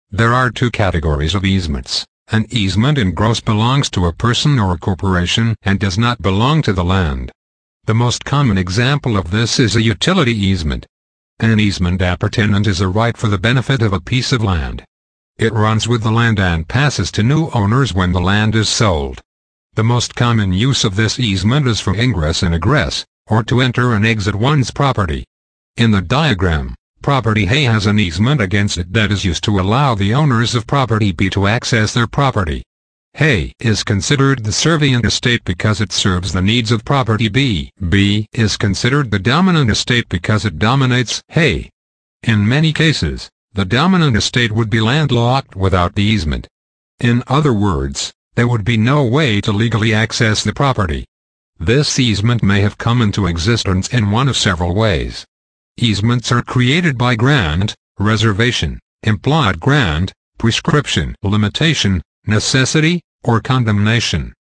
There are two categories of easements. An easement in gross belongs to a person or a corporation and does not belong to the land. The most common example of this is a utility easement. An easement appurtenant is a right for the benefit of a piece of land. It runs with the land and passes to new owners when the land is sold. The most common use of this easement is for ingress and egress, or to enter and exit one's property. In the diagram, property A has an easement against it that is used to allow the owners of property B to access their property. A is considered the servient estate because it serves the needs of property B. B is considered the dominant estate because it dominates A. In many cases, the dominant estate would be landlocked without the easement. In other words, there would be no way to legally access the property. This easement may have come into existence in one of several ways. Easements are created by grant, reservation, implied grant, prescription, limitation, necessity, or condemnation.